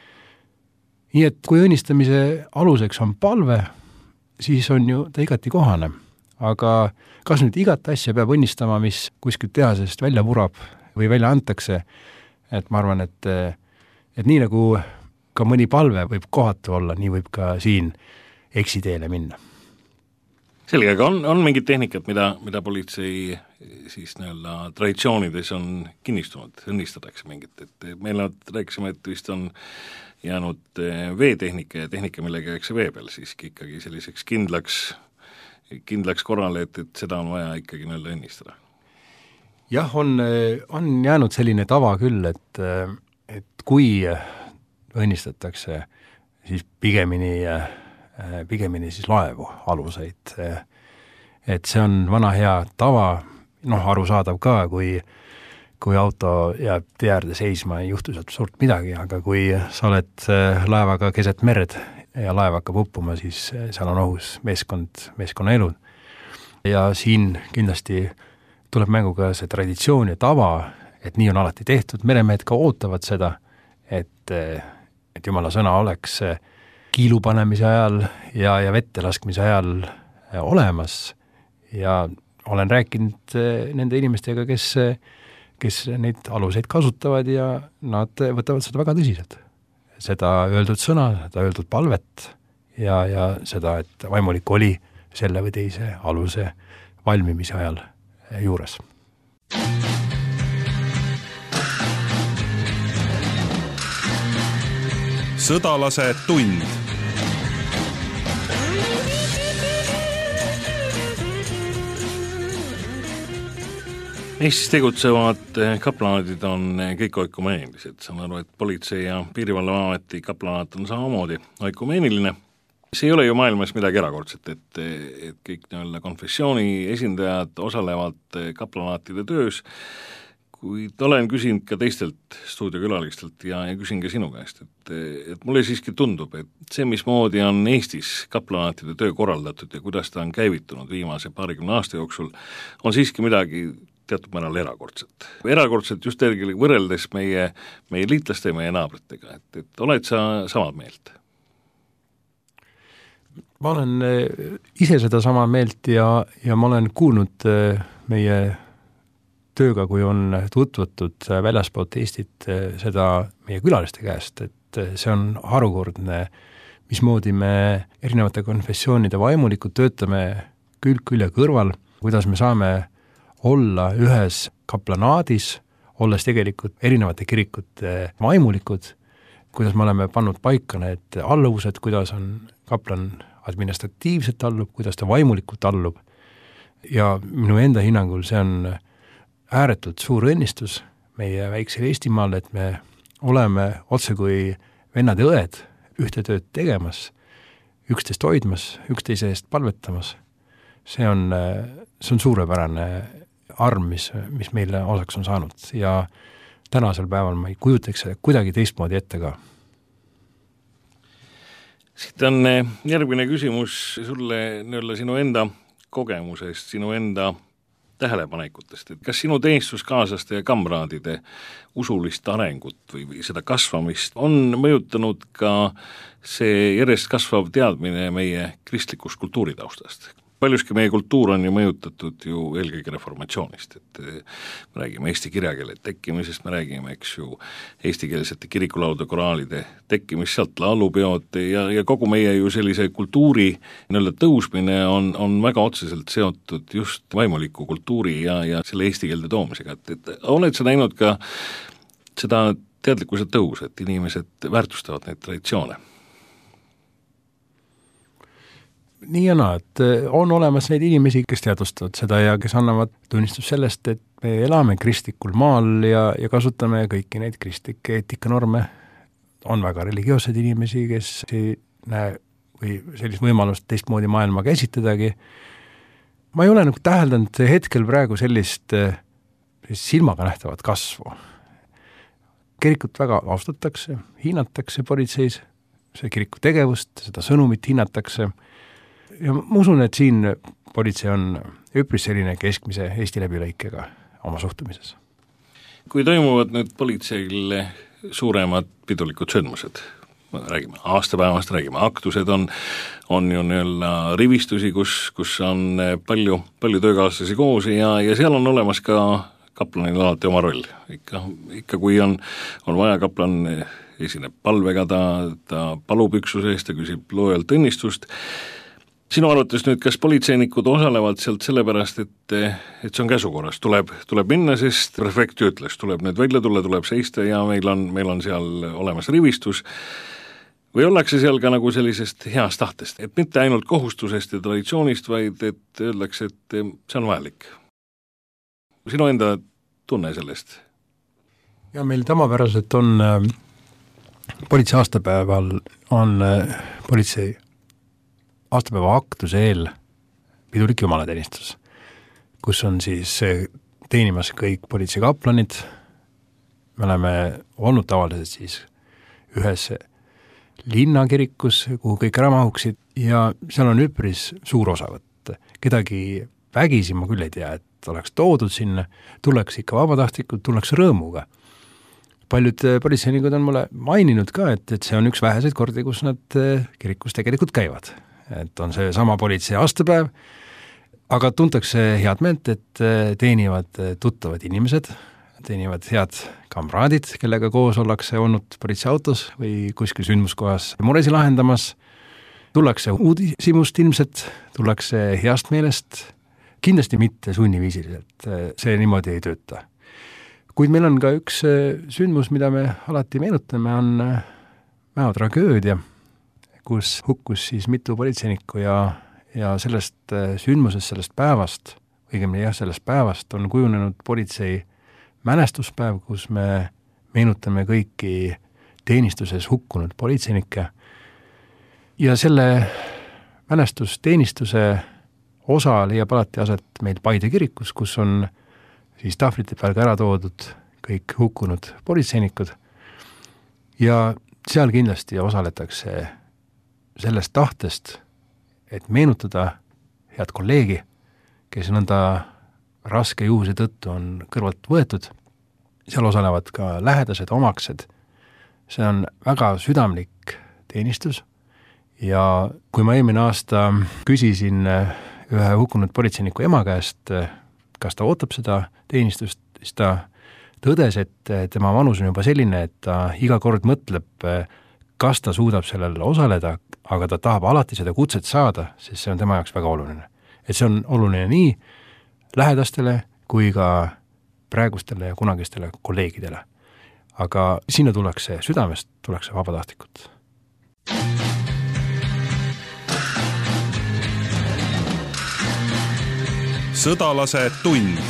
Speaker 2: Nii et kui õnnistamise aluseks on palve, siis on ju ta igati kohane. Aga kas nüüd igat asja peab õnnistama, mis kuskilt tehasest välja vurab või välja antakse, et ma arvan, et, et nii nagu ka mõni palve võib kohatu olla, nii võib ka siin eksiteele minna.
Speaker 1: Selge, aga on, on mingid tehnikat, mida, mida politsei siis nii-öelda traditsioonides on kinnistunud, õnnistatakse mingit, et meil nad rääkisime, et vist on jäänud veetehnika ja tehnika, millega käiakse vee peal siiski ikkagi selliseks kindlaks, kindlaks korrale, et, et seda on vaja ikkagi nii-öelda õnnistada.
Speaker 2: Jah, on, on jäänud selline tava küll, et, et kui õnnistatakse, siis pigemini pigemini siis laevu aluseid. Et see on vana hea tava, noh, arusaadav ka, kui, kui auto jääb tee äärde seisma, ei juhtu sealt suurt midagi, aga kui sa oled laevaga keset merd ja laev hakkab uppuma, siis seal on ohus meeskond, meeskonna elud. Ja siin kindlasti tuleb mängu ka see traditsioon ja tava, et nii on alati tehtud, meremehed ka ootavad seda, et, et Jumala sõna oleks kiilu panemise ajal ja, ja vette laskmise ajal olemas ja olen rääkinud nende inimestega, kes, kes neid aluseid kasutavad ja nad võtavad seda väga tõsiselt. Seda öeldud sõna, seda öeldud palvet ja, ja seda, et vaimulik oli selle või teise aluse valmimise ajal juures.
Speaker 3: Sõdalase tund.
Speaker 1: Eestis tegutsevad kaplanaadid on kõik oikumeenilised. Saan aru, et politsei ja piirivalveameti kaplanaat on samamoodi oikumeeniline. See ei ole ju maailmas midagi erakordset, et, et kõik nii-öelda konfessiooni esindajad osalevad kaplanaatide töös, kuid olen küsinud ka teistelt stuudiokülalistelt ja, ja küsin ka sinu käest, et, et mulle siiski tundub, et see, mismoodi on Eestis kaplanaatide töö korraldatud ja kuidas ta on käivitunud viimase paarikümne aasta jooksul, on siiski midagi teatud määral erakordset. Erakordset just järgi võrreldes meie, meie liitlaste ja meie naabritega, et, et oled sa samad meelt?
Speaker 2: Ma olen ise seda sama meelt ja, ja ma olen kuulnud meie tööga, kui on tutvutud väljaspoolt Eestit seda meie külaliste käest, et see on harukordne, mismoodi me erinevate konfessioonide vaimulikud töötame külg külje kõrval, kuidas me saame olla ühes kaplanaadis, olles tegelikult erinevate kirikute vaimulikud, kuidas me oleme pannud paika need alluvused, kuidas on kaplan administratiivselt allub, kuidas ta vaimulikult allub. Ja minu enda hinnangul see on ääretult suur õnnistus meie väiksel Eestimaal, et me oleme otse kui vennad ja õed ühte tööd tegemas, üksteist hoidmas, üksteise eest palvetamas. See on, see on suurepärane arm, mis, mis meile osaks on saanud ja tänasel päeval ma ei kujutaks kuidagi teistmoodi ette ka.
Speaker 1: Siit on järgmine küsimus sulle nii-öelda sinu enda kogemusest, sinu enda tähelepanekutest, et kas sinu teenistuskaaslaste ja kamraadide usulist arengut või, või seda kasvamist on mõjutanud ka see järjest kasvav teadmine meie kristlikust kultuuritaustast? Paljuski meie kultuur on ju mõjutatud ju eelkõige reformatsioonist, et me räägime eesti kirjakeele tekkimisest, me räägime, eks ju, eestikeelsete kirikulaude koraalide tekkimist, sealt laulupeod ja, ja kogu meie ju sellise kultuuri nii-öelda tõusmine on, on väga otseselt seotud just vaimuliku kultuuri ja, ja selle eesti keelde toomisega, et, et oled sa näinud ka seda teadlikkuse tõus, et inimesed väärtustavad neid traditsioone?
Speaker 2: Nii ja naa, et on olemas neid inimesi, kes teadvustavad seda ja kes annavad tunnistus sellest, et me elame kristlikul maal ja, ja kasutame kõiki neid kristlikke eetikanorme. On väga religioosed inimesi, kes ei näe või sellist võimalust teistmoodi maailma käsitledagi. Ma ei ole nagu täheldanud hetkel praegu sellist, sellist silmaga nähtavat kasvu. Kirikut väga austatakse, hinnatakse politseis, see kiriku tegevust, seda sõnumit hinnatakse. Ja ma usun, et siin politsei on üpris selline keskmise Eesti läbilõikega oma suhtumises.
Speaker 1: Kui toimuvad nüüd politseil suuremad pidulikud sündmused, räägime aastapäevast, räägime aktused, on, on ju nii-öelda rivistusi, kus, kus on palju, palju töökaaslasi koos ja, ja seal on olemas ka kaplanil alati oma roll. Ikka, ikka kui on, on vaja kaplan esineb palvega, ta, ta palub üksuse eest ja küsib loojalt õnnistust. Sinu arvates nüüd, kas politseinikud osalevad sealt sellepärast, et, et see on käsukorras, tuleb, tuleb minna, sest prefekt ütles, tuleb nüüd välja tulla, tuleb seista ja meil on, meil on seal olemas rivistus, või ollakse seal ka nagu sellisest heast tahtest, et mitte ainult kohustusest ja traditsioonist, vaid et öeldakse, et see on vajalik. Sinu enda tunne sellest?
Speaker 2: Ja meil tamapäraselt on äh, politsei aastapäeval on äh, politsei aastapäeva aktuse eel pidulik jumalateenistus, kus on siis teenimas kõik politseikaplanid. Me oleme olnud tavaliselt siis ühes linnakirikus, kuhu kõik ära mahuksid ja seal on üpris suur osavõtt. Kedagi vägisi ma küll ei tea, et oleks toodud sinna, tullakse ikka vabatahtlikult, tullakse rõõmuga. Paljud politseinikud on mulle maininud ka, et, et see on üks väheseid kordi, kus nad kirikus tegelikult käivad. Et on see sama politsei aastapäev, aga tuntakse head meelt, et teenivad tuttavad inimesed, teenivad head kamraadid, kellega koos ollakse olnud politseiautos või kuskil sündmuskohas muresi lahendamas, tullakse uudishimust ilmselt, tullakse heast meelest, kindlasti mitte sunniviisiliselt, see niimoodi ei tööta. Kuid meil on ka üks sündmus, mida me alati meenutame, on Mäo tragöödia, kus hukkus siis mitu politseinikku ja, ja sellest sündmusest, sellest päevast, õigemini jah, sellest päevast on kujunenud politsei mälestuspäev, kus me meenutame kõiki teenistuses hukkunud politseinikke. Ja selle mälestusteenistuse osa leiab alati aset meil Paide kirikus, kus on siis tahvlite peal ka ära toodud kõik hukkunud politseinikud. Ja seal kindlasti osaletakse sellest tahtest, et meenutada head kolleegi, kes nõnda raske juhuse tõttu on kõrvalt võetud. Seal osalevad ka lähedased, omaksed. See on väga südamlik teenistus ja kui ma eelmine aasta küsisin ühe hukkunud politseiniku ema käest, kas ta ootab seda teenistust, siis ta tõdes, et tema vanus on juba selline, et ta iga kord mõtleb, kas ta suudab sellel osaleda, aga ta tahab alati seda kutset saada, sest see on tema jaoks väga oluline. Et see on oluline nii lähedastele kui ka praegustele ja kunagistele kolleegidele. Aga sinna tullakse südamest, tullakse vabatahtlikult.
Speaker 3: Sõdalase tund.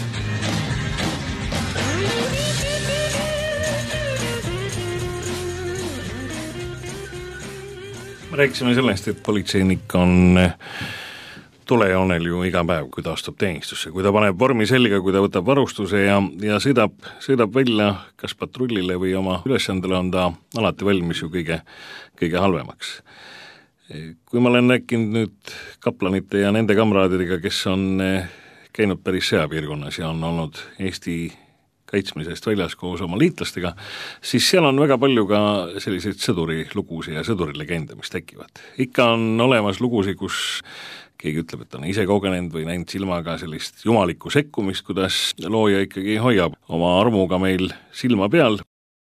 Speaker 1: Me rääkisime sellest, et politseinik on tulejoonel ju iga päev, kui ta astub teenistusse, kui ta paneb vormi selga, kui ta võtab varustuse ja, ja sõidab, sõidab välja kas patrullile või oma ülesandele, on ta alati valmis ju kõige, kõige halvemaks. Kui ma olen rääkinud nüüd kaplanite ja nende kamraadidega, kes on käinud päris sõjapiirkonnas ja on olnud Eesti kaitsmisest väljas koos oma liitlastega, siis seal on väga palju ka selliseid sõdurilugusi ja sõdurilegende, mis tekivad. Ikka on olemas lugusi, kus keegi ütleb, et on ise kogenenud või näinud silmaga sellist jumalikku sekkumist, kuidas looja ikkagi hoiab oma armuga meil silma peal.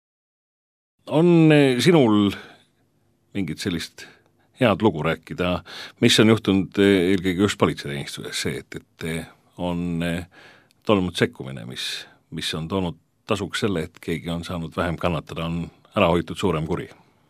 Speaker 1: On sinul mingit sellist head lugu rääkida, mis on juhtunud eelkõige just politseiteenistuses, see, et, et on toimunud sekkumine, mis mis on toonud tasuks selle, et keegi on saanud vähem kannatada, on ära hoitud suurem kuri.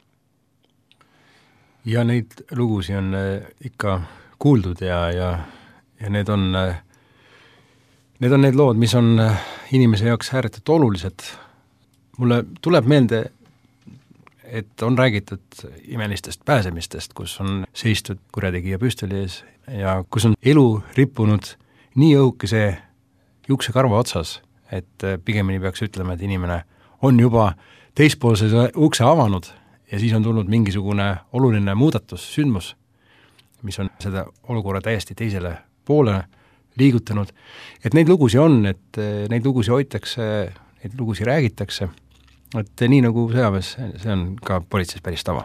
Speaker 2: Ja neid lugusi on ikka kuuldud ja, ja, ja need on need on need lood, mis on inimese jaoks ääretult olulised. Mulle tuleb meelde, et on räägitud imelistest pääsemistest, kus on seistud kurjategija püstoli ees ja kus on elu rippunud nii õhukese juuksekarva otsas, et pigemini peaks ütlema, et inimene on juba teispoolse ukse avanud ja siis on tulnud mingisugune oluline muudatus, sündmus, mis on seda olukorra täiesti teisele poole liigutanud. Et neid lugusi on, et neid lugusi hoitakse, neid lugusi räägitakse, et nii nagu sõjaväes, see on ka politseis päris tava.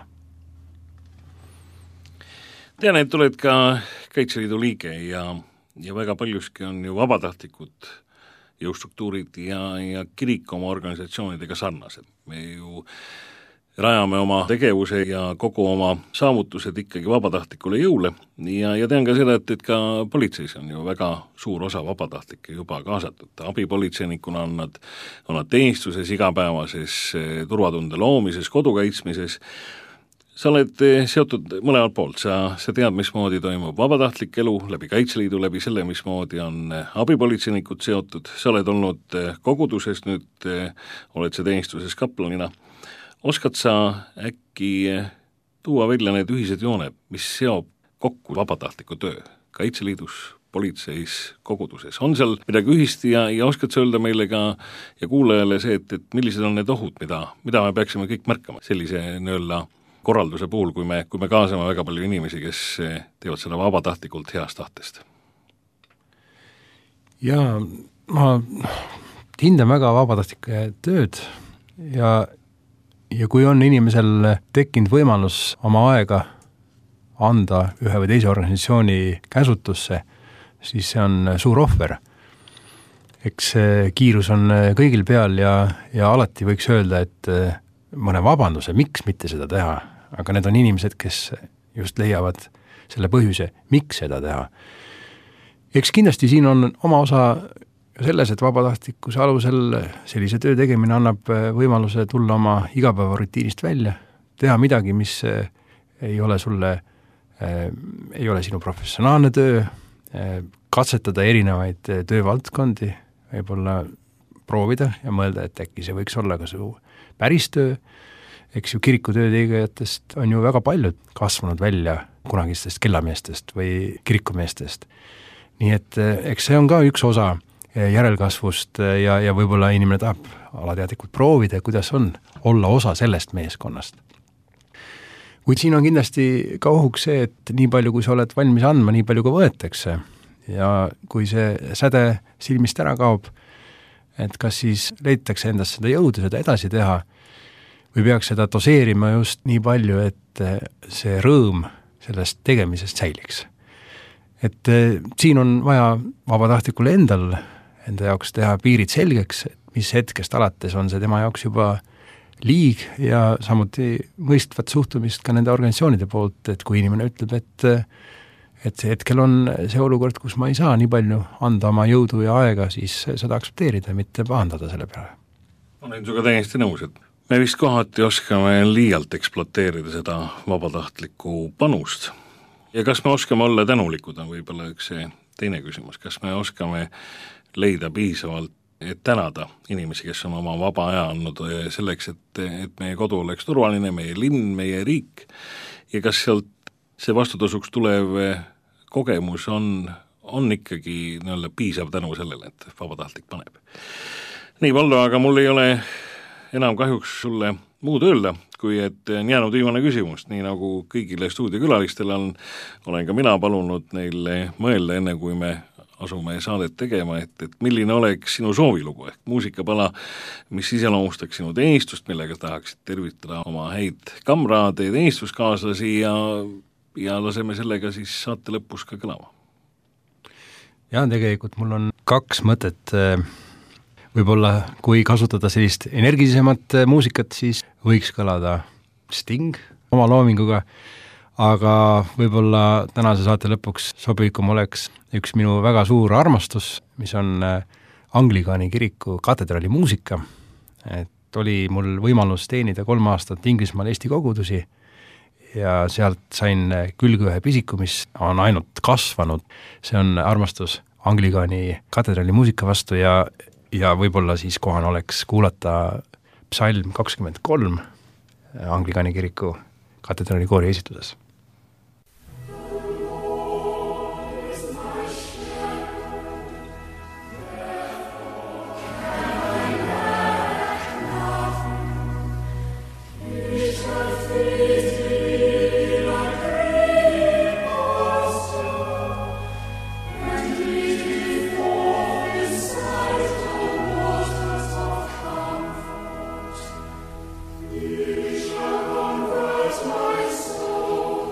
Speaker 1: Tean, et oled ka Kaitseliidu liige ja, ja väga paljuski on ju vabatahtlikud jõustruktuurid ja, ja kirik oma organisatsioonidega sarnased. Me ju rajame oma tegevuse ja kogu oma saavutused ikkagi vabatahtlikule jõule ja, ja tean ka seda, et, et ka politseis on ju väga suur osa vabatahtlikke juba kaasatud. Abipolitseinikuna on nad, on nad teenistuses, igapäevases turvatunde loomises, kodukaitsmises. Sa oled seotud mõlemalt poolt, sa, sa tead, mismoodi toimub vabatahtlik elu läbi Kaitseliidu, läbi selle, mismoodi on abipolitseinikud seotud, sa oled olnud koguduses, nüüd oled sa teenistuses kaplanina. Oskad sa äkki tuua välja need ühised jooned, mis seob kokku vabatahtliku töö Kaitseliidus, politseis, koguduses? On seal midagi ühist ja, ja oskad sa öelda meile ka ja kuulajale see, et, et millised on need ohud, mida, mida me peaksime kõik märkama sellise nöölla korralduse puhul, kui me, kui me kaasame väga palju inimesi, kes teevad seda vabatahtlikult heast tahtest?
Speaker 2: Ja ma hindan väga vabatahtlike tööd ja, ja kui on inimesel tekkinud võimalus oma aega anda ühe või teise organisatsiooni käsutusse, siis see on suur ohver. Eks kiirus on kõigil peal ja, ja alati võiks öelda, et mõne vabanduse, miks mitte seda teha, aga need on inimesed, kes just leiavad selle põhjuse, miks seda teha. Eks kindlasti siin on oma osa selles, et vabatahtlikkuse alusel sellise töö tegemine annab võimaluse tulla oma igapäevarutiinist välja, teha midagi, mis ei ole sulle, ei ole sinu professionaalne töö, katsetada erinevaid töövaldkondi, võib-olla proovida ja mõelda, et äkki see võiks olla ka su päris töö. Eks ju kirikutöö tegijatest on ju väga paljud kasvanud välja kunagistest kellameestest või kirikumeestest. Nii et eks see on ka üks osa järelkasvust ja, ja võib-olla inimene tahab alateadlikult proovida, kuidas on olla osa sellest meeskonnast. Kuid siin on kindlasti ka ohuks see, et nii palju, kui sa oled valmis andma, nii palju ka võetakse. Ja kui see säde silmist ära kaob, et kas siis leitakse endast seda jõudu, seda edasi teha, või peaks seda doseerima just nii palju, et see rõõm sellest tegemisest säiliks. Et siin on vaja vabatahtlikul endal enda jaoks teha piirid selgeks, et mis hetkest alates on see tema jaoks juba liig ja samuti mõistvat suhtumist ka nende organisatsioonide poolt, et kui inimene ütleb, et, et see hetkel on see olukord, kus ma ei saa nii palju anda oma jõudu ja aega, siis seda aktsepteerida, mitte pahandada selle peale.
Speaker 1: Olen suga täiesti nõus, et me vist kohati oskame liialt ekspluateerida seda vabatahtlikku panust. Ja kas me oskame olla tänulikud, on võib-olla üks see teine küsimus, kas me oskame leida piisavalt, et tänada inimesi, kes on oma vaba aja andnud selleks, et, et meie kodu oleks turvaline, meie linn, meie riik, ja kas sealt see vastutasuks tulev kogemus on, on ikkagi nii-öelda piisav tänu sellele, et vabatahtlik paneb. Nii, Valdo, aga mul ei ole enam kahjuks sulle muud öelda, kui et on jäänud viimane küsimus, nii nagu kõigile stuudiokülalistele on, olen ka mina palunud neile mõelda enne, kui me asume saadet tegema, et, et milline oleks sinu soovilugu ehk muusikapala, mis iseloomustaks sinu teenistust, millega tahaksid tervitada oma häid kamraade ja teenistuskaaslasi ja, ja laseme sellega siis saate lõpus ka kõlama.
Speaker 2: Ja tegelikult mul on kaks mõtet. Võib-olla kui kasutada sellist energilisemat muusikat, siis võiks kõlada Sting oma loominguga, aga võib-olla tänase saate lõpuks sobikum oleks üks minu väga suur armastus, mis on Anglikaani kiriku katedraali muusika. Et oli mul võimalus teenida kolm aastat Inglismaal Eesti kogudusi ja sealt sain külge ühe pisiku, mis on ainult kasvanud. See on armastus Anglikaani katedraali muusika vastu ja, ja võib-olla siis kohane oleks kuulata psalm kakskümmend kolm Anglikaani kiriku katedraali koori esituses.
Speaker 4: Soul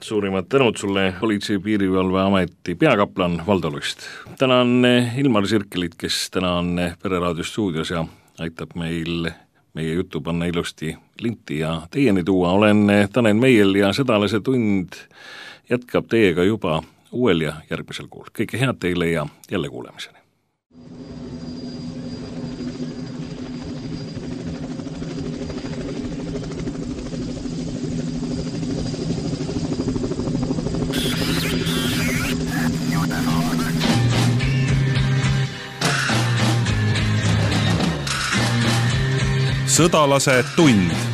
Speaker 1: suurimad tänud sulle, Politsei- ja Piirivalveameti peakaplan Valdo Lust. Tänan Ilmar Sirkelit, kes täna on Pereraadio stuudios ja aitab meil meie jutu panna ilusti linti ja teieni tuua. Olen Tanel Meiel ja Sõdalase tund jätkab teiega juba uuel ja järgmisel kuul. Kõike head teile ja jälle kuulemiseni.
Speaker 3: Sõdalase tund